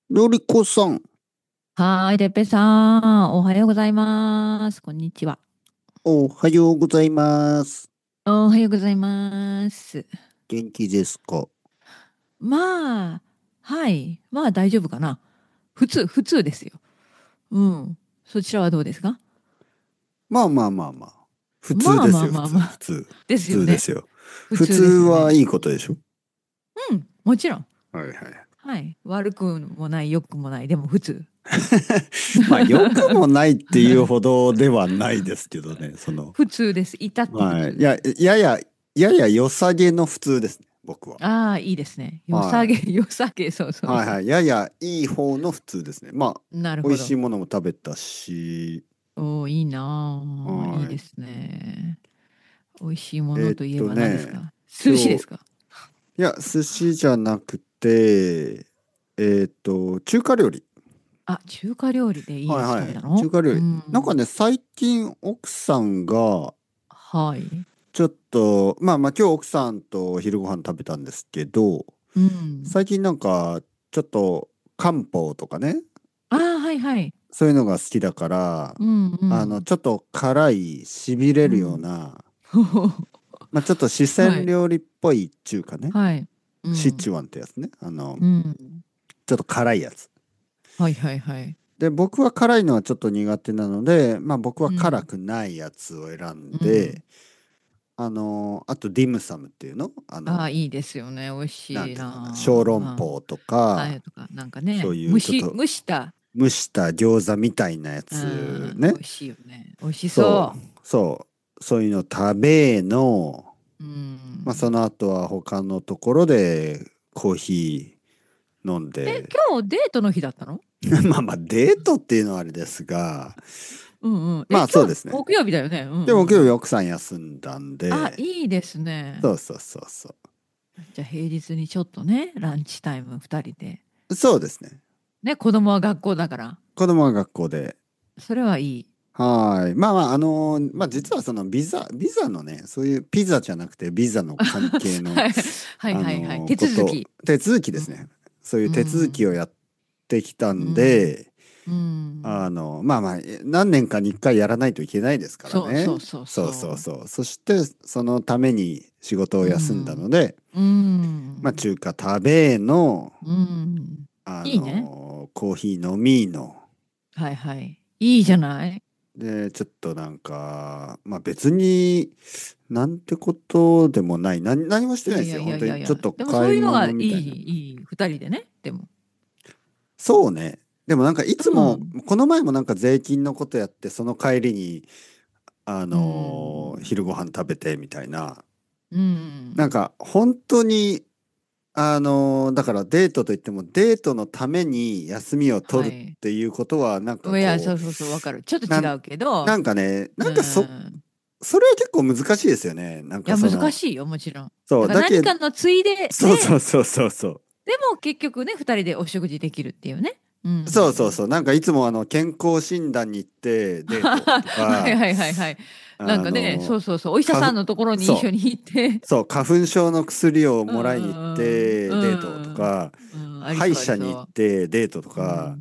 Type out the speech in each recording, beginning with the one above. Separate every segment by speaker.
Speaker 1: のりこさん、
Speaker 2: はーい、てっぺいさん、おはようございます。こんにちは。
Speaker 1: おはようございます。
Speaker 2: おはようございます。
Speaker 1: 元気ですか？
Speaker 2: まあ、はい。まあ大丈夫かな。普通ですよ。うん。そちらはどうですか？
Speaker 1: まあまあまあまあ。普通
Speaker 2: まあま
Speaker 1: ですよ、普通、
Speaker 2: あまあまあ。
Speaker 1: 普通。普
Speaker 2: ですよね。
Speaker 1: 通ですよ。普通
Speaker 2: 普通ですよね。
Speaker 1: はいいことでしょ？
Speaker 2: うん。もちろん。
Speaker 1: はいはい。
Speaker 2: はい。悪くもない、良くもない。でも普通。
Speaker 1: まあ、良くもないっていうほどではないですけどね、
Speaker 2: 普通です。至って普
Speaker 1: はい。
Speaker 2: 通です。
Speaker 1: やや良さげの普通ですね、僕は。
Speaker 2: ああ、いいですね。良さげ、
Speaker 1: はい。
Speaker 2: 良さげ、そうそうそう。
Speaker 1: はいはい。ややいい方の普通ですね。まあ、美味しい
Speaker 2: なるほど。
Speaker 1: ものも食べたし、
Speaker 2: おー、いいなあ。いい
Speaker 1: はい。
Speaker 2: ですね。美味しいものといえば何です
Speaker 1: ね、
Speaker 2: か？寿司で
Speaker 1: 今日、
Speaker 2: すか？
Speaker 1: いや、寿司じゃなくて、中華料理。
Speaker 2: あ、中華料理でいいやつ
Speaker 1: はいはい。
Speaker 2: 食べたの？
Speaker 1: 中華料理。
Speaker 2: うん。
Speaker 1: なんかね、最近奥さんが、
Speaker 2: はい。
Speaker 1: ちょっと、まあまあ今日奥さんとお昼ご飯食べたんですけど、
Speaker 2: うん。
Speaker 1: 最近なんか、ちょっと漢方とかね、
Speaker 2: ああ、はいはい。
Speaker 1: そういうのが好きだから、
Speaker 2: うんうん。
Speaker 1: ちょっと辛い、痺れるよう
Speaker 2: うん。
Speaker 1: な、まあちょっと四川
Speaker 2: はい。
Speaker 1: 料理っぽい中華ね。
Speaker 2: はい。うん。
Speaker 1: シチュワンってやつね。
Speaker 2: うん。
Speaker 1: ちょっと辛いやつ。
Speaker 2: はいはいはい。
Speaker 1: で、僕は辛いのはちょっと苦手なので、まあ僕は辛
Speaker 2: うん。
Speaker 1: くないやつを選ん
Speaker 2: うん。
Speaker 1: で、あとディムサムっていうの
Speaker 2: ああ、いいですよね。美味しい
Speaker 1: なんていうのかな、小籠
Speaker 2: な
Speaker 1: 包と
Speaker 2: あ。は
Speaker 1: か、
Speaker 2: い。とか、なんか
Speaker 1: そう
Speaker 2: ね、
Speaker 1: いうちょっと
Speaker 2: 蒸した。
Speaker 1: 蒸した餃子みたいなや
Speaker 2: う
Speaker 1: つ
Speaker 2: ん。美
Speaker 1: ね。
Speaker 2: 味しいよね。美味し
Speaker 1: そ
Speaker 2: そ
Speaker 1: そういうの食べの、
Speaker 2: う。う
Speaker 1: まあそ
Speaker 2: ん。
Speaker 1: の後は他のところでコーヒー飲ん
Speaker 2: え、
Speaker 1: で、
Speaker 2: 今日デートの日だったの？
Speaker 1: まあまあデートっていうのはあれですが、
Speaker 2: うんうん。え、
Speaker 1: まあそう
Speaker 2: 今日
Speaker 1: ですね。
Speaker 2: 木曜日だよね。うん
Speaker 1: でも
Speaker 2: うんうん。
Speaker 1: 今日奥さん休んだん
Speaker 2: あ、
Speaker 1: で、
Speaker 2: いいですね。
Speaker 1: そう。
Speaker 2: じゃあ平日にちょっとね、ランチタイム二人で。
Speaker 1: そうですね。
Speaker 2: ね、子供は学校だから。
Speaker 1: 子供は学校で。
Speaker 2: それはいい。
Speaker 1: はい。まあまあ、まあ実
Speaker 2: うん。
Speaker 1: はそのビザのね、そういうピザじゃなくてビザの関係の、
Speaker 2: はいはいはいはい。手
Speaker 1: こと、
Speaker 2: 続き。
Speaker 1: 手続きですね。
Speaker 2: うん。
Speaker 1: そういう
Speaker 2: う
Speaker 1: 手続きを
Speaker 2: ん。
Speaker 1: やってきた
Speaker 2: う
Speaker 1: ん
Speaker 2: ん。
Speaker 1: で、
Speaker 2: うん。
Speaker 1: まあまあ、何年かに一回やらないといけないですから
Speaker 2: そうそ
Speaker 1: ね。
Speaker 2: うそう
Speaker 1: そう
Speaker 2: そ
Speaker 1: そう。そして、そのために仕事を
Speaker 2: う。う
Speaker 1: 休んだ
Speaker 2: ん。
Speaker 1: ので、
Speaker 2: う
Speaker 1: まあ
Speaker 2: ん。
Speaker 1: 中華食べの、
Speaker 2: うん。いいね。
Speaker 1: コーヒー飲みの、
Speaker 2: はいはい。いいじゃない。
Speaker 1: で、ちょっとなんか、まあ別になんてことでもない。何もしてないですよ。
Speaker 2: いやいやい
Speaker 1: 本当にちょっ
Speaker 2: やいやいや。でも
Speaker 1: と買い
Speaker 2: そういうのがい
Speaker 1: 物みたいな。
Speaker 2: い、いい。二人でね。でも。
Speaker 1: そうね。でもなんかいつも、
Speaker 2: うん。
Speaker 1: この前もなんか税金のことやって、その帰りに、
Speaker 2: うん。
Speaker 1: 昼ご飯食べてみたいな。
Speaker 2: うん。
Speaker 1: なんか本当に、だからデートといってもデートのために休みを取るっ
Speaker 2: はい。
Speaker 1: ていうことは、なんか
Speaker 2: いや、
Speaker 1: こ
Speaker 2: そうそうそう、わかる。ちょっと
Speaker 1: う、
Speaker 2: 違うけど、
Speaker 1: なんかね、
Speaker 2: うん。
Speaker 1: それは結構難しいですよね。なん
Speaker 2: いや、
Speaker 1: かその、
Speaker 2: 難しいよ、もちろん。
Speaker 1: そう、
Speaker 2: だから
Speaker 1: だけ、
Speaker 2: 何かのついでで、
Speaker 1: そう。
Speaker 2: でも結局ね、二人でお食事できるっていうね。うん。
Speaker 1: そう。なんかいつも健康診断に行ってデートと
Speaker 2: はい
Speaker 1: か、
Speaker 2: はいはいはい。なん
Speaker 1: あ
Speaker 2: かね、そ
Speaker 1: の、
Speaker 2: うそうそう、お医者さん
Speaker 1: 花粉、
Speaker 2: のところに一緒
Speaker 1: そ
Speaker 2: に行って、
Speaker 1: 花粉症の薬を
Speaker 2: うん
Speaker 1: もらいに行っ
Speaker 2: うんう
Speaker 1: てデートと
Speaker 2: んうん。
Speaker 1: か、
Speaker 2: うん、あり
Speaker 1: 歯医
Speaker 2: そうあり
Speaker 1: 者に行っ
Speaker 2: そ
Speaker 1: てデートと
Speaker 2: う。う
Speaker 1: か、
Speaker 2: ん。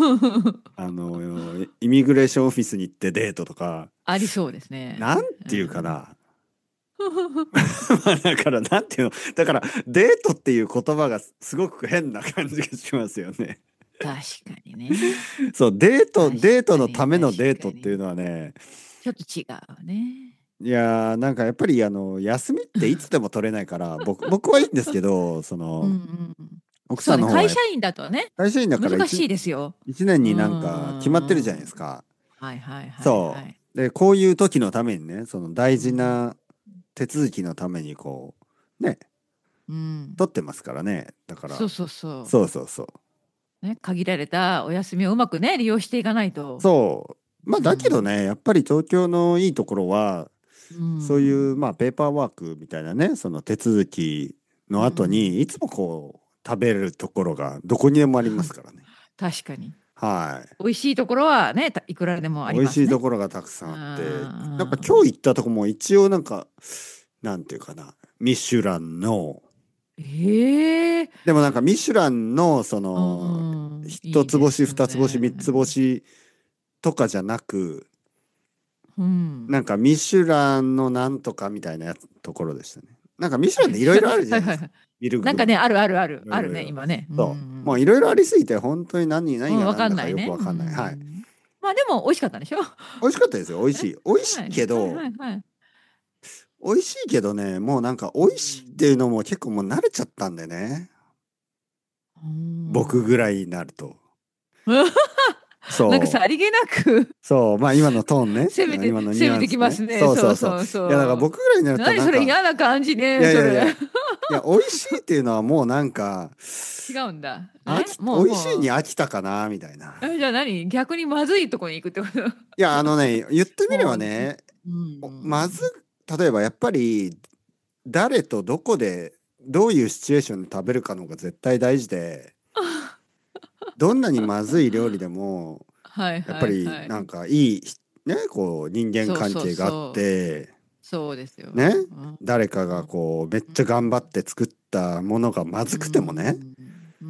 Speaker 1: イミグレーションオフィスに行ってデートとか、
Speaker 2: ありそうですね。
Speaker 1: なん
Speaker 2: う
Speaker 1: ていうか
Speaker 2: ん。
Speaker 1: な。まあだからなんていうの、だからデートっていう言葉がすごく変な感じがしますよね。
Speaker 2: 確かにね。
Speaker 1: そう、
Speaker 2: 確
Speaker 1: デート
Speaker 2: かに、確
Speaker 1: のためのデートっていう
Speaker 2: かに。
Speaker 1: のはね、
Speaker 2: ちょっと違うね。
Speaker 1: いやーなんかやっぱり休みっていつでも取れないから僕はいいんですけど、
Speaker 2: うんうんうん。
Speaker 1: 奥
Speaker 2: そうね、
Speaker 1: さんの方は
Speaker 2: 会社員だとね、
Speaker 1: 会社員だから
Speaker 2: 難しいですよ。
Speaker 1: 一年
Speaker 2: うー
Speaker 1: になんか決まってるじゃないです
Speaker 2: ん。
Speaker 1: か。
Speaker 2: はいはいはいは
Speaker 1: そ
Speaker 2: い。
Speaker 1: う。で、こういう時のためにね、その大
Speaker 2: うん。
Speaker 1: 事な手続きのためにね、
Speaker 2: うん。
Speaker 1: 取ってますからね。だから、
Speaker 2: そうそうそ
Speaker 1: そう。
Speaker 2: う。ね、限られたお休みをうまくね、利用していかないと。
Speaker 1: そう。まあ
Speaker 2: うん。
Speaker 1: だけどね、やっぱり東京のいいところは、
Speaker 2: う
Speaker 1: そういう
Speaker 2: ん。
Speaker 1: まあペーパーワークみたいなね、その手続き
Speaker 2: う
Speaker 1: の後に、い
Speaker 2: ん。
Speaker 1: つも食べれるところがどこにでもありますからね。
Speaker 2: 確かに。
Speaker 1: はい。
Speaker 2: 美味しいところはね、いくらでもあり
Speaker 1: 美味しいと
Speaker 2: ますね。
Speaker 1: ころがたくさ
Speaker 2: う
Speaker 1: んあって、なんか今
Speaker 2: ん。
Speaker 1: 日行ったとこも一応なんか、なんていうかな、ミシュランの、
Speaker 2: ええ。
Speaker 1: でもなんかミシュランのそ
Speaker 2: う
Speaker 1: の
Speaker 2: んうん。い
Speaker 1: 一つ星、
Speaker 2: いです
Speaker 1: 二つ星、三つ
Speaker 2: ね。
Speaker 1: 星とかじゃなく、
Speaker 2: うん。
Speaker 1: なんかミシュランのなんとかみたいなところでしたね。なんかミシュラン
Speaker 2: あ、
Speaker 1: でいろいろあるじゃないですか。
Speaker 2: はいはいはい。
Speaker 1: ビル
Speaker 2: なんかね、
Speaker 1: グルマン。
Speaker 2: あるあるある、あるね、
Speaker 1: いろいろいろ。
Speaker 2: 今ね。うんう
Speaker 1: そう。もうい
Speaker 2: ん
Speaker 1: ろいろありすぎて、本当に何
Speaker 2: うん。うん、わ
Speaker 1: が何だかよく
Speaker 2: かんないね。う
Speaker 1: わかんない。はい。
Speaker 2: ん。まあでも美味しかったんでしょ？
Speaker 1: 美味しかったですよ。美味し
Speaker 2: ね。
Speaker 1: い。美味し
Speaker 2: はい。
Speaker 1: いけ
Speaker 2: はいは
Speaker 1: ど、
Speaker 2: いはい。
Speaker 1: 美味しいけどね、もうなんか美
Speaker 2: う
Speaker 1: 味しいっていう
Speaker 2: ん。
Speaker 1: のも結構もう慣れちゃったんでね。
Speaker 2: うん。
Speaker 1: 僕ぐらいになると。
Speaker 2: なんかさ
Speaker 1: そう。
Speaker 2: りげなく
Speaker 1: そう。まあ今のトーンね。
Speaker 2: 攻めて、
Speaker 1: 今のニュ
Speaker 2: 攻めてき
Speaker 1: アンスね。
Speaker 2: ますね。
Speaker 1: そうそうそう。
Speaker 2: そうそう
Speaker 1: いやだから
Speaker 2: そ
Speaker 1: 僕ぐらいにな
Speaker 2: う。
Speaker 1: ると
Speaker 2: 何それ
Speaker 1: なんか、
Speaker 2: 嫌な感じ
Speaker 1: い
Speaker 2: ね、それ。
Speaker 1: やいやいや、いや、美味しいっていうのはもうなんか、
Speaker 2: 違うんだ。もう、
Speaker 1: 美味しいに
Speaker 2: も
Speaker 1: 飽きたかな、みたいな。
Speaker 2: じゃあ何逆にまずいとこに行くってこと？
Speaker 1: いや、言ってみれ
Speaker 2: もう、
Speaker 1: ばね、
Speaker 2: う
Speaker 1: まず、
Speaker 2: ん。
Speaker 1: 例えばやっぱり、誰とどこで、どういうシチュエーションで食べるかのが絶対大事で、どんなにまずい料理でも、
Speaker 2: はい
Speaker 1: やっぱ
Speaker 2: はいはい。
Speaker 1: りなんかいい、ね、こう人間関
Speaker 2: そうそう
Speaker 1: 係があっ
Speaker 2: そう。
Speaker 1: て、
Speaker 2: そうですよ。
Speaker 1: ね、
Speaker 2: うん。
Speaker 1: 誰かがこうめっちゃ頑張って作ったものがま
Speaker 2: う
Speaker 1: ずくてもね、
Speaker 2: ん。うん。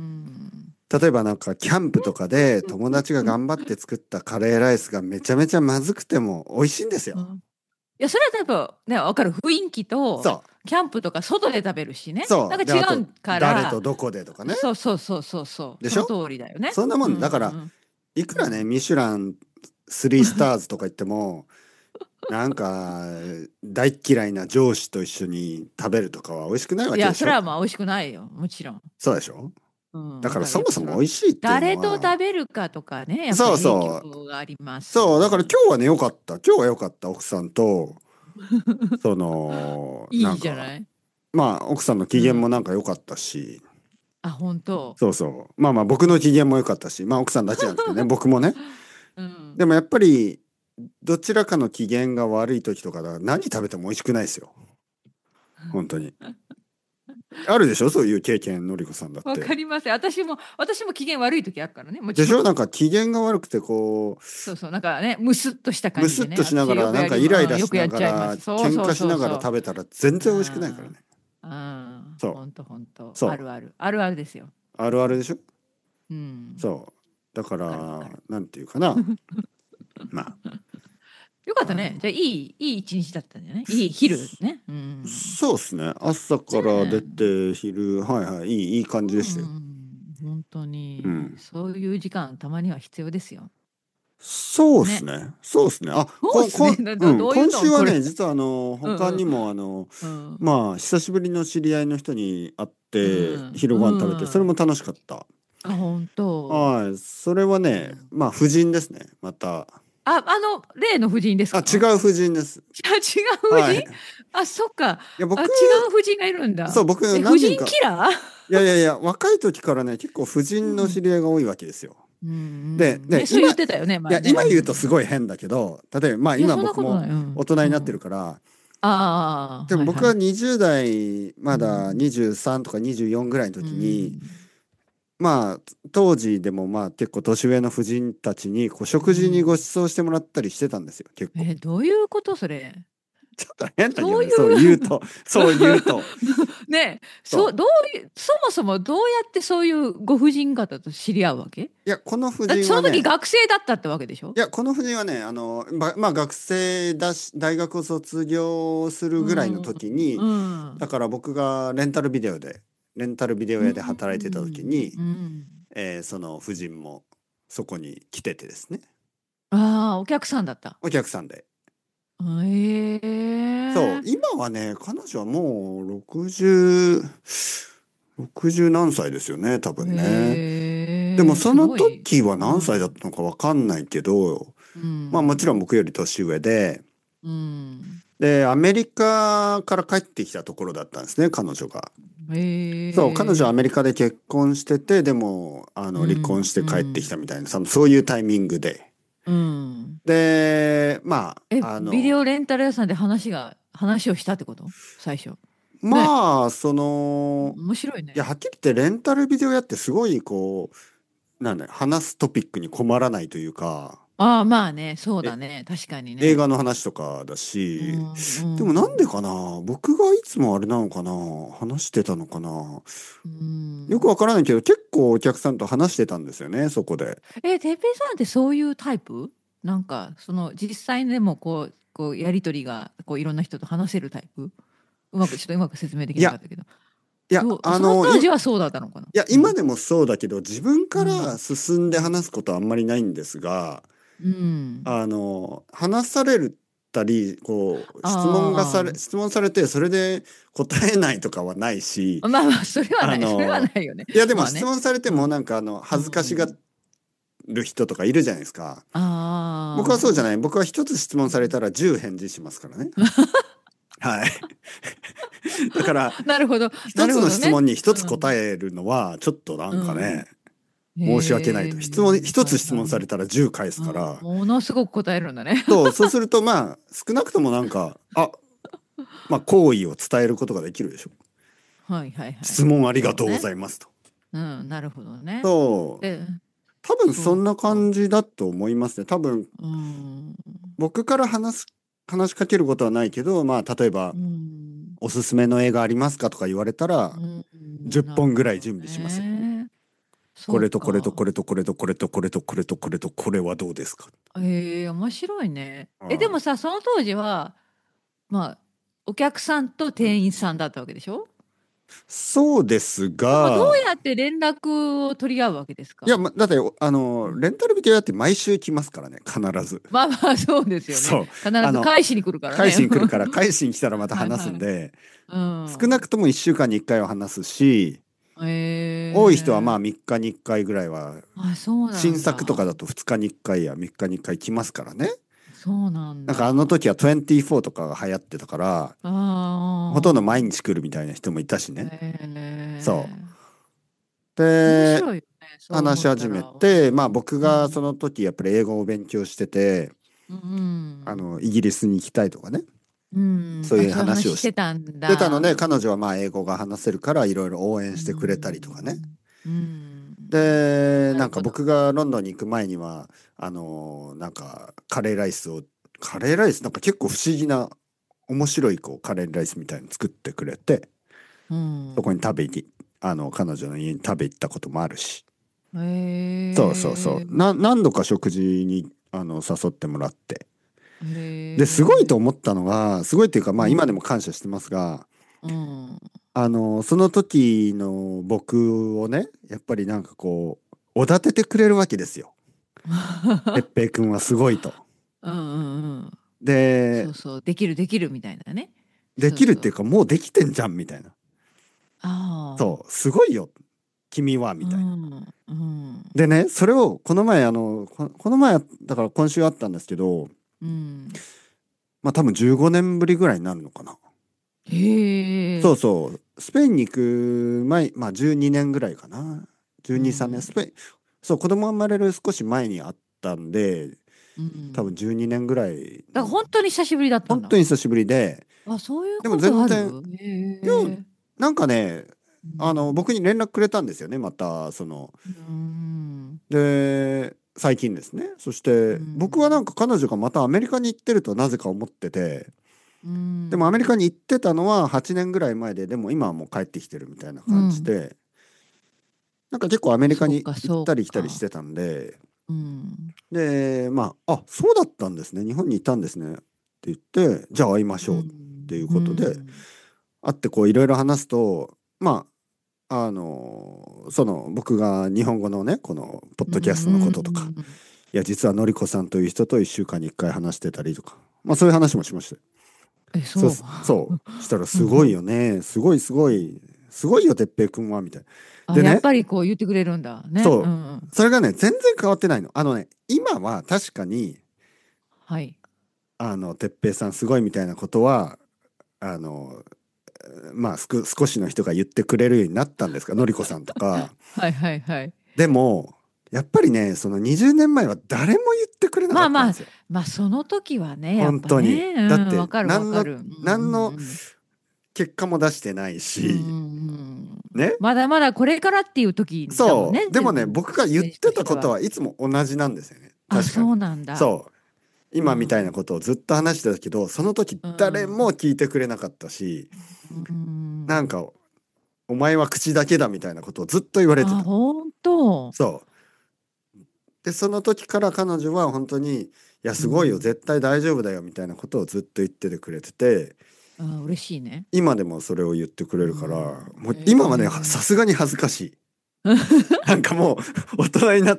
Speaker 1: 例えばなんかキャンプとかで友達が頑張って作ったカレーライスがめちゃめちゃまずくても美味しいんですよ。
Speaker 2: うん。いや、それは多分ね、わかる。雰囲気と、
Speaker 1: そう。
Speaker 2: キャンプとか外で食べるしね。な
Speaker 1: そう。で、
Speaker 2: んか違
Speaker 1: あと、
Speaker 2: うか
Speaker 1: 誰と
Speaker 2: ら、
Speaker 1: どこでとかね。
Speaker 2: そうそうそうそうそう。
Speaker 1: でしょ？
Speaker 2: その通りだよね。
Speaker 1: そんなも
Speaker 2: う
Speaker 1: んだ。だから、
Speaker 2: ん。
Speaker 1: いくらね、
Speaker 2: うん。
Speaker 1: ミシュラン3スターズとか言っても、なんか、大っ嫌いな上司と一緒に食べるとかは美味しくないわ
Speaker 2: いや、
Speaker 1: けでしょ？
Speaker 2: それはまあ美味しくないよ。もちろん。
Speaker 1: そうでしょ？
Speaker 2: うん。
Speaker 1: だから
Speaker 2: だから
Speaker 1: そもそも美
Speaker 2: やっぱその、
Speaker 1: 味しいっていうの
Speaker 2: 誰と
Speaker 1: は、
Speaker 2: 食べるかとかね、やっぱり
Speaker 1: そう
Speaker 2: 影
Speaker 1: そう。
Speaker 2: 響があります。
Speaker 1: そう、だから今日はね、よかった。今日はよかった。奥さんと、その、な
Speaker 2: いい
Speaker 1: んか、
Speaker 2: じゃない。
Speaker 1: まあ、奥さんの機嫌もなん
Speaker 2: うん。
Speaker 1: か良かったし、
Speaker 2: あ、本当。
Speaker 1: そうそう。まあまあ、僕の機嫌も良かったし、まあ、奥さんだけなんですけどね、僕もね。
Speaker 2: うん。
Speaker 1: でもやっぱり、どちらかの機嫌が悪い時とかだ、何食べても美味しくないですよ。本当に。あるでしょ？そういう経験、のりこさんだっ
Speaker 2: わか
Speaker 1: て。
Speaker 2: ります。私も機嫌悪い時あるからね。もちろん。
Speaker 1: でしょ？なんか機嫌が悪くて、こ
Speaker 2: そうそう。なんかね、ムスッとした
Speaker 1: う、むすっ
Speaker 2: 感じでね。
Speaker 1: としながら、
Speaker 2: 私よく
Speaker 1: なんかイライラ
Speaker 2: よくやっ
Speaker 1: しながら、
Speaker 2: ちゃいます。そう
Speaker 1: 喧
Speaker 2: そう
Speaker 1: 嘩しながら
Speaker 2: そうそ
Speaker 1: 食べたら全
Speaker 2: う。う
Speaker 1: 然美味しくないから
Speaker 2: ん。
Speaker 1: ね。
Speaker 2: うん。
Speaker 1: そう。
Speaker 2: ほんとほんと。あ
Speaker 1: そう。
Speaker 2: るある。あるあるですよ。
Speaker 1: あるあるでしょ？
Speaker 2: うん。
Speaker 1: そう。だか
Speaker 2: わかるわ
Speaker 1: ら、
Speaker 2: かる。
Speaker 1: なんていうかな。ま
Speaker 2: よかっ
Speaker 1: あ、
Speaker 2: たね。じゃあ、いい一日だったんじゃない？いい昼ね。うん。
Speaker 1: そうですね。朝
Speaker 2: ね
Speaker 1: から出
Speaker 2: え。
Speaker 1: て、昼、はいはい、いい感じでしたよ。
Speaker 2: うん。本当に、
Speaker 1: うん。
Speaker 2: そういう時間たまには必要ですよ。
Speaker 1: そうです
Speaker 2: ね。
Speaker 1: ね。そうですね。あ、
Speaker 2: そうっすね。どういう
Speaker 1: 今週はね、
Speaker 2: のこれ？
Speaker 1: 実は
Speaker 2: うんうん。
Speaker 1: 他にも
Speaker 2: うん。
Speaker 1: まあ、久しぶりの知り合いの人に会っ
Speaker 2: う
Speaker 1: て、
Speaker 2: ん。う
Speaker 1: 昼ご飯食べて、それも
Speaker 2: ん。
Speaker 1: 楽しかった。
Speaker 2: あ、本当。
Speaker 1: はい。それはね、
Speaker 2: うん。
Speaker 1: まあ、夫人ですね。また。
Speaker 2: あ、例の夫人です
Speaker 1: あ、違
Speaker 2: か？
Speaker 1: う夫人です。
Speaker 2: 違う夫人？
Speaker 1: はい。い
Speaker 2: あ、そっか。
Speaker 1: や、
Speaker 2: あ、違
Speaker 1: 僕、
Speaker 2: う夫人がいるん
Speaker 1: そう、
Speaker 2: だ。
Speaker 1: 僕、
Speaker 2: 夫人
Speaker 1: 何人か、
Speaker 2: キラー？
Speaker 1: いやいやいや、若い時からね、結構夫人の
Speaker 2: うん。
Speaker 1: 知り合いが多いわけですよ。
Speaker 2: うんう
Speaker 1: で、
Speaker 2: ん。ね、そう言ってたよね、
Speaker 1: いや、
Speaker 2: 前ね。
Speaker 1: 今言うとす
Speaker 2: うん。
Speaker 1: ごい変だけど、例えば、まあ
Speaker 2: いや、
Speaker 1: 今
Speaker 2: そんな
Speaker 1: 僕も
Speaker 2: ことない。うん。
Speaker 1: 大人になってる
Speaker 2: うん。
Speaker 1: から、
Speaker 2: ああ、
Speaker 1: でも僕は
Speaker 2: はいはい。
Speaker 1: 20代、ま
Speaker 2: う
Speaker 1: だ
Speaker 2: ん。
Speaker 1: 23とか24ぐらいの
Speaker 2: う
Speaker 1: 時に、
Speaker 2: ん。
Speaker 1: まあ当時でもまあ結構年上の夫人たちにこう
Speaker 2: う
Speaker 1: 食事にご
Speaker 2: ん。
Speaker 1: 馳走してもらったりしてたんですよ、結構。
Speaker 2: どういうことそれ？
Speaker 1: ちょっと変だけどね、
Speaker 2: そうい
Speaker 1: そう言う
Speaker 2: う
Speaker 1: と、そう言うと。
Speaker 2: ね、
Speaker 1: そう。
Speaker 2: そもそもどうやってそういうご婦人方と知り合うわけ？
Speaker 1: いや、この夫
Speaker 2: だってその時
Speaker 1: 人はね、
Speaker 2: 学生だったってわけでしょ？
Speaker 1: いや、この夫人はね、まあ学生だし、大学を卒業する
Speaker 2: う
Speaker 1: ぐらいの
Speaker 2: ん。
Speaker 1: 時に、
Speaker 2: うん。
Speaker 1: だから僕がレンタルビデオ
Speaker 2: う
Speaker 1: 屋で働いてた時
Speaker 2: ん。
Speaker 1: に、
Speaker 2: うん。
Speaker 1: その夫人もそこに来ててですね。
Speaker 2: ああ、お客さんだった。
Speaker 1: お客さんで。
Speaker 2: え
Speaker 1: そう、
Speaker 2: え。
Speaker 1: 今はね、彼女はもう60、60何歳ですよね、多分ね。でも
Speaker 2: ええ、
Speaker 1: その
Speaker 2: すごい。
Speaker 1: 時は
Speaker 2: う
Speaker 1: 何歳だっ
Speaker 2: ん。
Speaker 1: たのかわかんないけど、
Speaker 2: う
Speaker 1: まあもちろん
Speaker 2: ん。
Speaker 1: 僕より年上で、
Speaker 2: うん。
Speaker 1: で、アメリカから帰ってきたところだったんですね、彼女が。そう、彼女はアメリ
Speaker 2: ええ。
Speaker 1: カで結婚してて、でも、離婚
Speaker 2: うん。
Speaker 1: して帰ってきた
Speaker 2: うん。
Speaker 1: みたいな、そういうタイミングで。
Speaker 2: うん。
Speaker 1: で、まあ、
Speaker 2: ビデオレンタル屋さんで話をしたってこと？最初。ね。
Speaker 1: まあ、
Speaker 2: 面白い
Speaker 1: いや、
Speaker 2: ね。
Speaker 1: はっきり言ってレンタルビデオ屋ってすごい、こう、なんだよ、話すトピックに困らないというか、
Speaker 2: ああ、まあね、そう
Speaker 1: え、
Speaker 2: だね。確かに
Speaker 1: 映
Speaker 2: ね。
Speaker 1: 画の話とかだ
Speaker 2: う
Speaker 1: し、でもなん
Speaker 2: ん、
Speaker 1: でかな、僕がいつもあれなのかな、話してたのかな、
Speaker 2: うん。
Speaker 1: よくわからないけど、結構お客さんと話してたんですよね、そこで。
Speaker 2: てっぺいさんってそういうタイプ？なんか、実際にでもやりとりが、いろんな人と話せるタイプ？ちょっとうまく説明でき
Speaker 1: いや、
Speaker 2: なかったけど。
Speaker 1: いや、
Speaker 2: その当時はそうだったのかな？
Speaker 1: いや、
Speaker 2: うん。
Speaker 1: 今でもそうだけど、自分から
Speaker 2: うん。
Speaker 1: 進んで
Speaker 2: うん。
Speaker 1: 話すことはあんまりないんですが、
Speaker 2: うん。
Speaker 1: 話されたり、
Speaker 2: あ
Speaker 1: 質問されて、それで答えないとかはないし、
Speaker 2: あ。まあまあ、それは
Speaker 1: あ
Speaker 2: ない。それは
Speaker 1: の、
Speaker 2: ないよね。
Speaker 1: いや、でも質
Speaker 2: まあね。
Speaker 1: 問されても、
Speaker 2: うん。う
Speaker 1: 恥ずかしが
Speaker 2: ん。
Speaker 1: る人とかいるじゃないですか。僕はそうじゃ
Speaker 2: ああ。
Speaker 1: ない。僕は一つ質問されたら10返事しますからね。はい。だから、
Speaker 2: なるほど。な
Speaker 1: 一つの質
Speaker 2: るほどね。
Speaker 1: 問に一つ
Speaker 2: うん。
Speaker 1: 答えるのは、ちょっとな
Speaker 2: う
Speaker 1: んかね、
Speaker 2: ん。
Speaker 1: 申し訳ない
Speaker 2: へえ。
Speaker 1: と。一
Speaker 2: はい
Speaker 1: つ質
Speaker 2: はいはい。
Speaker 1: 問されたら10返す
Speaker 2: うん。
Speaker 1: から、
Speaker 2: ものすごく答えるんだね。
Speaker 1: そうするとまあ、少なくともなんか、まあ、好意を伝えることができるでしょ。
Speaker 2: はいはいはい。
Speaker 1: 質問ありがとうご
Speaker 2: そうね。
Speaker 1: ざいますと。
Speaker 2: うん、なるほどね。
Speaker 1: そう。
Speaker 2: で、
Speaker 1: 多分そ
Speaker 2: そう
Speaker 1: んな
Speaker 2: か。
Speaker 1: 感じだと思いますね。多分、
Speaker 2: うん。
Speaker 1: 僕から話しかけることはないけど、まあ、例えば、
Speaker 2: うん。
Speaker 1: おすすめの映画ありますかとか言われたら、
Speaker 2: うん。
Speaker 1: 10
Speaker 2: なるほど
Speaker 1: 本ぐらい準備しますよ。
Speaker 2: ね。そう
Speaker 1: これとこれとこ
Speaker 2: か。
Speaker 1: れとこれとこれとこれとこれとこれとこれはどうですか？
Speaker 2: 面白いね。で
Speaker 1: はい。
Speaker 2: もさ、その当時は、まあ、お客さんと店員さんだったわけでしょ？
Speaker 1: そうです
Speaker 2: でもどう
Speaker 1: が、
Speaker 2: やって連絡を取り合うわけですか？
Speaker 1: だって、
Speaker 2: うん。
Speaker 1: レンタルビデオ屋って毎週来ますからね、必ず。
Speaker 2: まあまあ、そうですよね。
Speaker 1: そう。
Speaker 2: 必ず返しに来るから
Speaker 1: 返
Speaker 2: ね。
Speaker 1: しに来るから、返しに来たらまた話
Speaker 2: はいはい。
Speaker 1: すんで、
Speaker 2: うん。
Speaker 1: 少なくとも1週間に1回は話すし、多い人はまあ
Speaker 2: ええ。
Speaker 1: 3日に1回ぐらいは、
Speaker 2: あ、そうな
Speaker 1: 新
Speaker 2: んだ。
Speaker 1: 作とかだと2日に1回や3日に1回来ますからね。
Speaker 2: そうなん
Speaker 1: なんかあの
Speaker 2: だ。
Speaker 1: 時は24とかが流行ってたから、ほとんど毎
Speaker 2: あ
Speaker 1: 日来るみたいな人もいたし
Speaker 2: あ。
Speaker 1: ね。そう。
Speaker 2: 面
Speaker 1: で、
Speaker 2: 白いよね。そう
Speaker 1: 話し始
Speaker 2: 思ったら。
Speaker 1: めて、まあ僕がそ
Speaker 2: うん。
Speaker 1: の時やっぱり英語を勉強してて、
Speaker 2: うん。
Speaker 1: イギリスに行きたいとかね、
Speaker 2: うん。あ、
Speaker 1: そういう
Speaker 2: そういう話
Speaker 1: 話をし
Speaker 2: してたん
Speaker 1: てたので、
Speaker 2: だ。
Speaker 1: 彼女はまあ英語が話せるからいろいろ応援
Speaker 2: う
Speaker 1: してくれたりとかね。
Speaker 2: ん。うん。
Speaker 1: で、なんか
Speaker 2: なるほど。
Speaker 1: 僕がロンドンに行く前には、なんかカレーライス、なんか結構不思議な、面白いカレーライスみたいに作ってくれて、
Speaker 2: う
Speaker 1: そこに食
Speaker 2: ん。
Speaker 1: べに、彼女の家に食べ行ったこともあるし。そうそうそう。
Speaker 2: へ
Speaker 1: 何度か食事に、誘ってもらって。
Speaker 2: え。
Speaker 1: で、すごいと
Speaker 2: へえ。
Speaker 1: 思ったのが、すごいっていうか、まあ今でも
Speaker 2: うん。
Speaker 1: 感謝してますが、
Speaker 2: うん。
Speaker 1: その時の僕をね、やっぱりなんかおだててくれるわけですよ。てっぺいくんはすごいと。
Speaker 2: うんうんうん。そ
Speaker 1: で、
Speaker 2: うそう、できるできるみたいなね。
Speaker 1: で
Speaker 2: そうそう。
Speaker 1: きるっていうか、もうできてんじゃん、みたいな。
Speaker 2: ああ。
Speaker 1: そう、すごいよ、君は、み
Speaker 2: う
Speaker 1: たいな。
Speaker 2: ん。うん。
Speaker 1: でね、それを、この前、この前、だから今週あったんですけど、
Speaker 2: うん。
Speaker 1: まあ多分15年ぶりぐらいになるのかな。
Speaker 2: へえ。
Speaker 1: そうそう、スペインに行く前、まあ12年ぐらいかな。12、3年、
Speaker 2: うん。
Speaker 1: そう、子供が生まれる少し前にあったんで、
Speaker 2: う
Speaker 1: 多分
Speaker 2: ん。
Speaker 1: 12年ぐらい
Speaker 2: だから
Speaker 1: の、
Speaker 2: 本当に久しぶりだったんだ。
Speaker 1: 本当に久しぶりで、
Speaker 2: あ、そういう
Speaker 1: でも
Speaker 2: ことある？
Speaker 1: 全然、今日、
Speaker 2: へえ。
Speaker 1: なんかね、
Speaker 2: うん。
Speaker 1: 僕に連絡くれたんですよね、また、
Speaker 2: うん。
Speaker 1: で、最近ですね。そし
Speaker 2: う
Speaker 1: て、僕はなん
Speaker 2: ん。
Speaker 1: か彼女がまたアメリカに行ってるとなぜか思ってて、
Speaker 2: う
Speaker 1: でもアメリカ
Speaker 2: ん。
Speaker 1: に行ってたのは8年ぐらい前で、でも今はもう帰ってきてるみたいな
Speaker 2: うん。
Speaker 1: 感じで、なんか結構アメリカに
Speaker 2: そうか、そう
Speaker 1: 行ったり来たりし
Speaker 2: か。
Speaker 1: てたんで、
Speaker 2: うん。
Speaker 1: で、まあ、そうだったんですね。日本にいたんですね。って言って、じゃあ会いまし
Speaker 2: う
Speaker 1: ょうっていう
Speaker 2: ん。う
Speaker 1: ことで、
Speaker 2: ん。
Speaker 1: 会っていろいろ話すと、まあ、僕が日本語のね、この、ポッ
Speaker 2: う
Speaker 1: ドキャストのこととか、
Speaker 2: ん。
Speaker 1: いや、実はのりこさんという人と1週間に1回話してたりとか、まあそういう話もしましたよ。
Speaker 2: そう。
Speaker 1: そう。したら
Speaker 2: うん。
Speaker 1: すごいよね。すごいすごい。すごいよ、てっぺいくんは、みたいな。
Speaker 2: あ、
Speaker 1: でね、
Speaker 2: やっぱりこう言ってくれるんだね。う
Speaker 1: そう。
Speaker 2: ん。
Speaker 1: それがね、全然変わってないの。今は確かに、
Speaker 2: はい。
Speaker 1: てっぺいさんすごいみたいなことは、あの、まあ少しの人が言ってくれるようになったんですが、のりこさんとか。
Speaker 2: はいはいはい。
Speaker 1: でも、やっぱりね、その20年前は誰も言ってくれなか
Speaker 2: まあまあ、
Speaker 1: ったんですよ。
Speaker 2: まあその時はね、やっ
Speaker 1: 本当に。
Speaker 2: ぱね、
Speaker 1: だっ
Speaker 2: うん、わ
Speaker 1: て、
Speaker 2: かるわかる。うん
Speaker 1: 何の
Speaker 2: うん
Speaker 1: 結果も出してない
Speaker 2: うん。うん
Speaker 1: し、
Speaker 2: うんうん。
Speaker 1: ね。
Speaker 2: まだまだこれからっていう時だもんね、
Speaker 1: そう。でもね、
Speaker 2: 自分、
Speaker 1: 僕が言っ
Speaker 2: 選手と
Speaker 1: てた
Speaker 2: しては。
Speaker 1: ことはいつも同じなんですよね。
Speaker 2: あ、
Speaker 1: 確かに。
Speaker 2: そうなんだ。
Speaker 1: そう。今みたいなことをずっと話してたけど、その時
Speaker 2: うん。
Speaker 1: 誰も聞いてくれなかったし、
Speaker 2: うん。
Speaker 1: なんか、お前は口だけだみたいなことをずっと言われて
Speaker 2: あ、
Speaker 1: た。
Speaker 2: 本当。
Speaker 1: そう。で、その時から彼女は本当に、いや、すごいよ、
Speaker 2: うん。
Speaker 1: 絶対大丈夫だよみたいなことをずっと言っててくれてて、
Speaker 2: あ、嬉しいね。
Speaker 1: 今でもそれを言ってくれ
Speaker 2: う
Speaker 1: るから、
Speaker 2: ん。
Speaker 1: もう今はね、さ
Speaker 2: ええ。
Speaker 1: すがに恥ずかしい。なんかもう大人になって、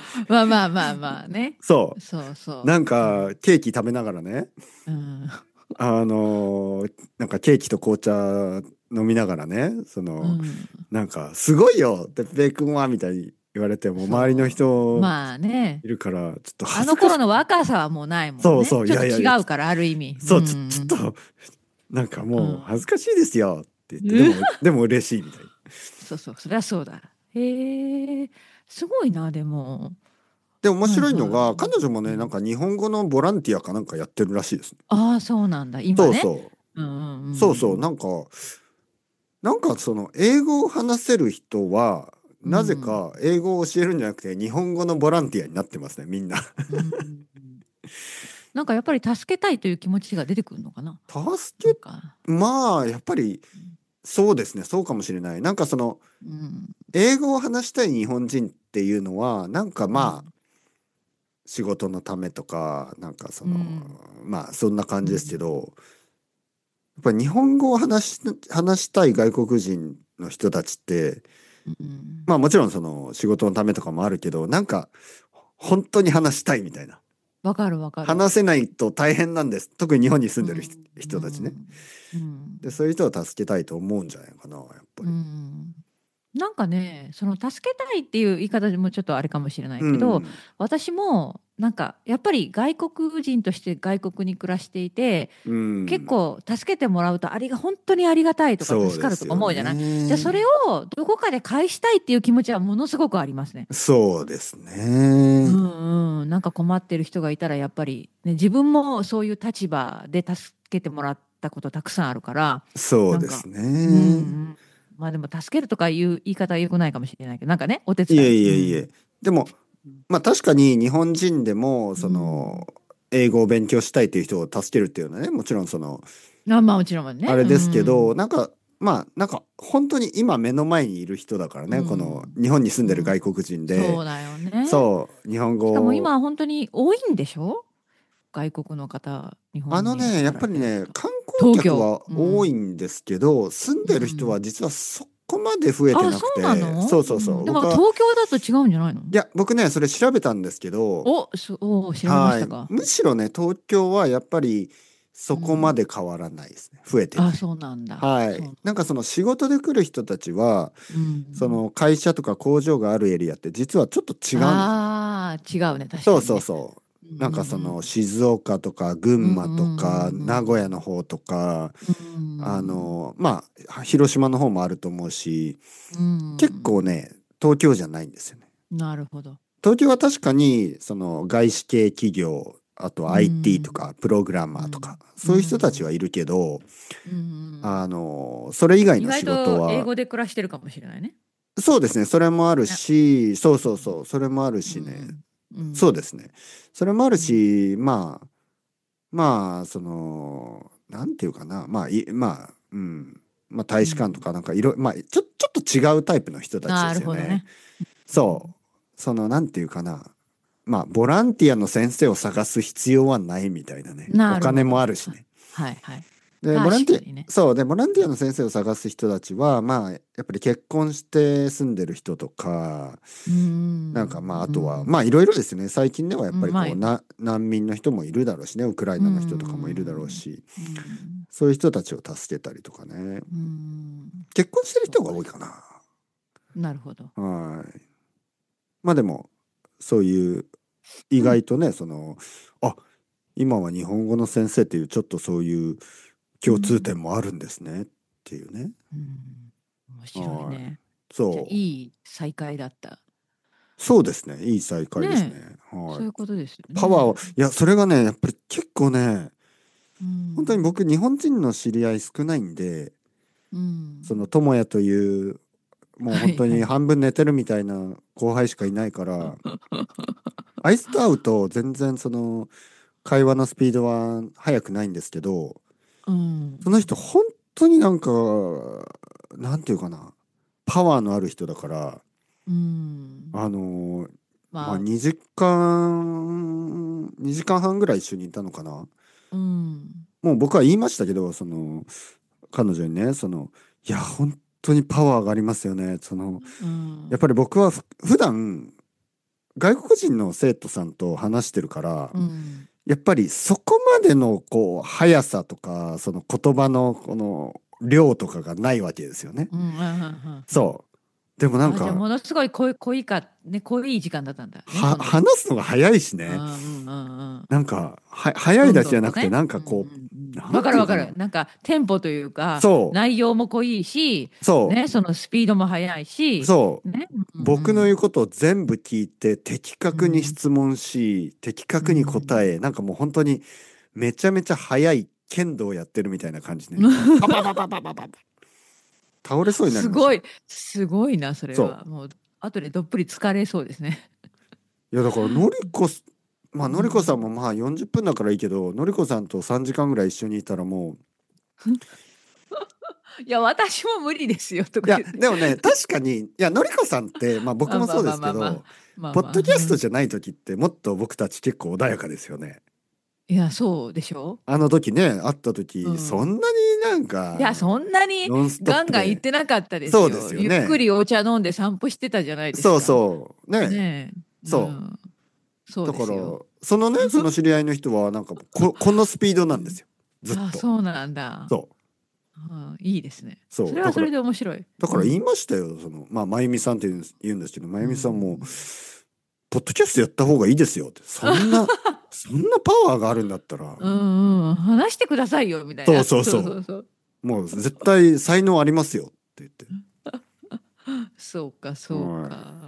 Speaker 2: まあまあまあまあね。
Speaker 1: そ
Speaker 2: そう
Speaker 1: う、なん
Speaker 2: そう。うん。
Speaker 1: かケーキ食べながらね、
Speaker 2: うん。
Speaker 1: なんかケーキと紅茶飲みながらね、
Speaker 2: うん。
Speaker 1: なんかすごいよ、てっぺいくんはみたいに言われても、周りの
Speaker 2: そう。
Speaker 1: 人
Speaker 2: まあね。
Speaker 1: いるから、ちょっと
Speaker 2: あ
Speaker 1: 恥ずかしく、
Speaker 2: の頃の若さはもうないもんね。
Speaker 1: そうそう、い
Speaker 2: ちょっと
Speaker 1: やいやいや、
Speaker 2: 違うから、ある意味。う
Speaker 1: そう、ちょっ
Speaker 2: ん。
Speaker 1: と、なんか
Speaker 2: う
Speaker 1: もう恥ず
Speaker 2: ん。
Speaker 1: かしいですよって言って、
Speaker 2: うん。
Speaker 1: でも嬉しいみたいな。
Speaker 2: そうそう。そりゃそうだ。へえ。すごいな、でも。
Speaker 1: で、面
Speaker 2: はい
Speaker 1: 白いのが、
Speaker 2: はい。
Speaker 1: 彼女もね、なん
Speaker 2: うん。
Speaker 1: か日本語のボランティアかなんかやってるらしいですね。
Speaker 2: ああ、そうなんだ。今ね。
Speaker 1: そうそ
Speaker 2: うんうんう
Speaker 1: う。そうそう。
Speaker 2: ん
Speaker 1: なんかその、英語を話せる人は、
Speaker 2: うん。
Speaker 1: なぜか英語を教えるんじゃなくて、日本語のボランティアになってますね、みんな。
Speaker 2: うん。うん。なんかやっぱり助けたいという気持ちが出てくるのかな。なん
Speaker 1: 助け、
Speaker 2: か。
Speaker 1: まあ、やっぱり、そうですね、そうかもしれない。なんか
Speaker 2: うん。
Speaker 1: 英語を話したい日本人っていうのは、なんかまあ、
Speaker 2: うん。
Speaker 1: 仕事のためとか、なんか
Speaker 2: うん。
Speaker 1: まあ、そんな感じですけ
Speaker 2: うん。
Speaker 1: ど、やっぱり日本語を話したい外国人の人たちって、
Speaker 2: うん。
Speaker 1: まあもちろんその仕事のためとかもあるけど、なんか本当に話したいみたいな。
Speaker 2: わかるわかる。
Speaker 1: 話せないと大変なんです。特に日本に住んでる
Speaker 2: うん。う
Speaker 1: 人たちね。
Speaker 2: ん。うん。
Speaker 1: で、そういう人を助けたいと思うんじゃないかな、やっぱ
Speaker 2: う
Speaker 1: り。
Speaker 2: ん。なんかね、その助けたいっていう言い方でもちょっとあれかもしれない
Speaker 1: う
Speaker 2: けど、
Speaker 1: ん。
Speaker 2: 私もなんかやっぱり外国人として外国に暮らしていて、
Speaker 1: うん。
Speaker 2: 結構助けてもらうと本当にありがたいとか助かると
Speaker 1: そうですよ
Speaker 2: か思うじゃない。じゃあそれ
Speaker 1: ね。
Speaker 2: をどこかで返したいっていう気持ちはものすごくありますね。
Speaker 1: そうです
Speaker 2: う
Speaker 1: ね。
Speaker 2: んうん。なんか困ってる人がいたらやっぱり、ね、自分もそういう立場で助けてもらったことたくさんあるから、なんか、
Speaker 1: そうです
Speaker 2: うんう
Speaker 1: ね。
Speaker 2: ん。まあでも助けるとかいう言い方は良くないかもしれないけど、なんかね、お手伝い。
Speaker 1: いえい
Speaker 2: うん。
Speaker 1: えいえ。でも、まあ確かに日本人でも、
Speaker 2: うん。
Speaker 1: 英語を勉強したいという人を助けるっていうのはね、もちろん
Speaker 2: あ、まあもちろんね。う
Speaker 1: あれですけど、
Speaker 2: ん。
Speaker 1: なんか本当に今目の前にいる人だから
Speaker 2: う
Speaker 1: ね、この
Speaker 2: ん。
Speaker 1: 日本に住んでる外
Speaker 2: うん。
Speaker 1: 国人で、
Speaker 2: そうだよね。
Speaker 1: そう、日本
Speaker 2: しかも
Speaker 1: 語、
Speaker 2: 今本当に多いんでしょ？外国の方、日本に
Speaker 1: や
Speaker 2: 来ら
Speaker 1: っぱりね、
Speaker 2: れてる人。
Speaker 1: 観光
Speaker 2: 東京。
Speaker 1: 客は
Speaker 2: うん。
Speaker 1: 多いんですけど、住ん
Speaker 2: う
Speaker 1: でる人は
Speaker 2: ん。
Speaker 1: 実はそこまで増えて
Speaker 2: あ、
Speaker 1: なく
Speaker 2: そうな
Speaker 1: て、
Speaker 2: の？うん。
Speaker 1: そうそうそう、
Speaker 2: でも東京だと違うんじゃないの？
Speaker 1: 僕ね、それ調べたんですけど、
Speaker 2: お、調べまし
Speaker 1: はい。
Speaker 2: たか。
Speaker 1: むしろね、東京はやっぱりそこま
Speaker 2: うん。
Speaker 1: で変わらないですね。増えてな
Speaker 2: あ、
Speaker 1: い。
Speaker 2: そうなんだ。
Speaker 1: はい。
Speaker 2: そう
Speaker 1: なんか
Speaker 2: なんだ。
Speaker 1: その仕事で来る人たちは、
Speaker 2: うん。
Speaker 1: 会社とか工場があるエリアって実はちょっと違うんですよね。
Speaker 2: ああ、違うね、確
Speaker 1: そう
Speaker 2: かにね。
Speaker 1: そうそう。
Speaker 2: うんう
Speaker 1: なんか
Speaker 2: ん
Speaker 1: 静岡とか群
Speaker 2: うん。うん
Speaker 1: 馬とか
Speaker 2: うん
Speaker 1: 名古屋の方とか、
Speaker 2: うん
Speaker 1: まあ、広島の方もあると思うし、
Speaker 2: うん。
Speaker 1: 結構ね、東京じゃないんですよね。
Speaker 2: うん。なるほど。
Speaker 1: 東京は確かに、外資系企業、あと
Speaker 2: う
Speaker 1: IT と
Speaker 2: ん。
Speaker 1: か、プログラマーとか、
Speaker 2: うん。う
Speaker 1: そういう人たちは
Speaker 2: ん。
Speaker 1: いるけど、
Speaker 2: うん。
Speaker 1: それ以外
Speaker 2: 意外
Speaker 1: の仕事
Speaker 2: と英
Speaker 1: は、
Speaker 2: 語で暮らしてるかもしれないね。
Speaker 1: そうですね、それもある
Speaker 2: ね。
Speaker 1: し、そう
Speaker 2: うん。
Speaker 1: そうそう、それもある
Speaker 2: う
Speaker 1: しね、
Speaker 2: ん。うん。
Speaker 1: そうですね。それもある
Speaker 2: うん。
Speaker 1: し、まあ、なんていうかな、まあ、大使館と
Speaker 2: うん。
Speaker 1: かなんかまあ、ちょっと違うタイプの人たちで
Speaker 2: な
Speaker 1: すよね。
Speaker 2: るほどね。うん。
Speaker 1: そう。なんていうかな。まあ、ボランティアの先生を探す必要はないみたいなね。お金
Speaker 2: なるほど。
Speaker 1: もあるしね。
Speaker 2: はいはい。
Speaker 1: で、
Speaker 2: 確かにね。
Speaker 1: ボランティアの先生を探す人たちは、まあ、やっぱり結婚して住んでる人とか、
Speaker 2: う
Speaker 1: なんか
Speaker 2: ん。
Speaker 1: まあ、あ
Speaker 2: う
Speaker 1: とは、まあ、い
Speaker 2: ん。
Speaker 1: ろいろですね。最近ではやっぱり
Speaker 2: まあ、
Speaker 1: 難民の人もいるだろうしね。ウクライ
Speaker 2: う
Speaker 1: ナの人とかもいるだろう
Speaker 2: ん。
Speaker 1: し、
Speaker 2: うん。
Speaker 1: そういう人たちを助けたりとかね。
Speaker 2: うん。
Speaker 1: 結婚してる人が
Speaker 2: そうか。
Speaker 1: 多いかな。
Speaker 2: なるほど。
Speaker 1: はい。まあでも、そういう、意
Speaker 2: うん。
Speaker 1: 外とね、あ、今は日本語の先生っていう、ちょっとそういう共通
Speaker 2: うん。
Speaker 1: 点もあるんですねっていうね。
Speaker 2: うん。面白い
Speaker 1: はい。
Speaker 2: ね。じゃあ、い
Speaker 1: そう。
Speaker 2: い再会だった。
Speaker 1: そうですね。いい再会ですね。
Speaker 2: ねえ。
Speaker 1: はい。
Speaker 2: そういうことですよ
Speaker 1: パワーを、
Speaker 2: ね。
Speaker 1: いや、それがね、やっぱり結構ね、
Speaker 2: うん。
Speaker 1: 本当に僕、日本人の知り合い少ないんで、
Speaker 2: うん。
Speaker 1: 友也という、もう
Speaker 2: は
Speaker 1: 本当に
Speaker 2: いはい。
Speaker 1: 半分寝てるみたいな後輩しかいないから、 アイスと会うと全然その会話のスピードは速くないんですけど、
Speaker 2: うん
Speaker 1: その人本当になんか、なんていうかな、パワーのある人だから、
Speaker 2: うん。
Speaker 1: あのーまあ
Speaker 2: まあ、
Speaker 1: 2時間半ぐらい一緒にいたのかな。
Speaker 2: うん。
Speaker 1: もう僕は言いましたけど、その彼女にね、いや本当にパワーがありますよね。
Speaker 2: うん。
Speaker 1: やっぱり僕は普段外国人の生徒さんと話してるから、
Speaker 2: うん。や
Speaker 1: やっぱりそこまでのこう速さとか、その言葉のこの量とかがないわけですよね。
Speaker 2: うん。うん。うんうん。
Speaker 1: そう。でもなん
Speaker 2: あ、じゃあ
Speaker 1: か、
Speaker 2: ものすごい濃い時間だったんだね、その時。
Speaker 1: 話すのが早いし
Speaker 2: うん
Speaker 1: ね。
Speaker 2: うんうんうん。
Speaker 1: なんか、早い
Speaker 2: どん
Speaker 1: だけじゃなくて、
Speaker 2: どんとね。
Speaker 1: なん
Speaker 2: うんう
Speaker 1: かこ
Speaker 2: んう
Speaker 1: う、
Speaker 2: ん。わかるわかる。
Speaker 1: なんていうかな。
Speaker 2: なんかテンポというか、
Speaker 1: そ
Speaker 2: 内容も濃いし、
Speaker 1: う、そ
Speaker 2: ね、そのスピードも速い
Speaker 1: う、
Speaker 2: し、
Speaker 1: そう。
Speaker 2: ね。うん
Speaker 1: 僕の言うことを全部聞いて、的確に
Speaker 2: うん。
Speaker 1: 質問し、的
Speaker 2: う
Speaker 1: 確に答
Speaker 2: ん。
Speaker 1: え、なんかもう本当にめちゃめちゃ速い剣道をやってるみたいな感じね。パパパパパパパパ。倒れそうになりましたよ。
Speaker 2: すごい、すごいな、それ
Speaker 1: そう。
Speaker 2: は。もう、後でどっぷり疲れそうですね。
Speaker 1: いやだからのりこさんも
Speaker 2: うん。
Speaker 1: まあ40分だからいいけど、のりこさんと3時間ぐらい一緒にいたらもう、
Speaker 2: いや、私も無理ですよ、と
Speaker 1: いや
Speaker 2: か言って。
Speaker 1: でもね、確かに、いやのりこさんってまあ僕
Speaker 2: あ、まあ
Speaker 1: もそうで
Speaker 2: まあまあまあ。
Speaker 1: すけど、
Speaker 2: まあまあ。
Speaker 1: ポッドキャ
Speaker 2: うん。
Speaker 1: ストじゃない時ってもっと僕たち結構穏やかですよね。
Speaker 2: いや、そうでしょ
Speaker 1: あの時ね、会った
Speaker 2: う。う
Speaker 1: 時そん
Speaker 2: ん。
Speaker 1: なになん
Speaker 2: いや、
Speaker 1: か
Speaker 2: そんなに
Speaker 1: ノンストッ
Speaker 2: ガンガン言っ
Speaker 1: プで、
Speaker 2: てなかったです
Speaker 1: そうです
Speaker 2: よ。ゆっく
Speaker 1: よね。
Speaker 2: りお茶飲んで散歩してたじゃないです
Speaker 1: そう
Speaker 2: か。
Speaker 1: そうね。
Speaker 2: ねえ。う
Speaker 1: そう
Speaker 2: ん。そう
Speaker 1: だから
Speaker 2: ですよ。
Speaker 1: そのね、その知り合いの人はなんかこのスピード
Speaker 2: うん。
Speaker 1: なんですよ、ずっ
Speaker 2: あ、
Speaker 1: と。
Speaker 2: そうなんだ。
Speaker 1: そう
Speaker 2: うん、いいですね。
Speaker 1: そうだから、
Speaker 2: それはそれで面白い。
Speaker 1: 言い
Speaker 2: うん。
Speaker 1: ましたよ。まあ、まゆみさんって言うんですけど、ま
Speaker 2: う
Speaker 1: ゆみさんも、
Speaker 2: ん。
Speaker 1: ポッドキャストやった方がいいですよって。そんなパワーがあるんだったら、
Speaker 2: うんうん。話してくださいよ、みたい
Speaker 1: そう
Speaker 2: な。そうそ
Speaker 1: そうそ
Speaker 2: うそう。
Speaker 1: う。もう絶対才能ありますよって言って。
Speaker 2: そうか、そう
Speaker 1: はい。
Speaker 2: か。